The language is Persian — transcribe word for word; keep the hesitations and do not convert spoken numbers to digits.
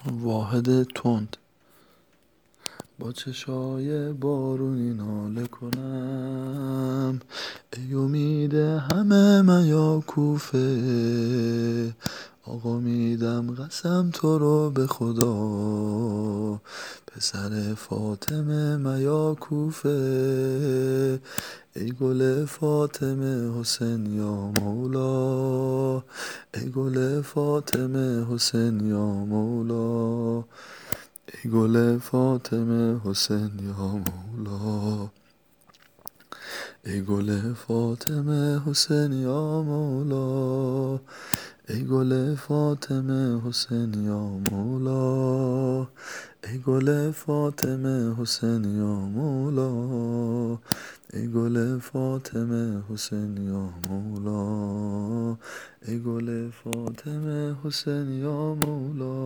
واحد تند با چشای بارونی ناله کنم، ای امید همه میاکوفه. آقا میدم قسم تو رو به خدا، پسر فاطمه میاکوفه. ای گل فاطمه حسین یا مولا، ای گل فاطمه حسین یا مولا، ای گل فاطمه حسین یا مولا، ای گل فاطمه حسین یا مولا، ای گل فاطمه حسین یا مولا، ای گل فاطمه حسین یا مولا، ای گل فاطمه حسین یا مولا، ای گل فاطمه حسین یا مولا.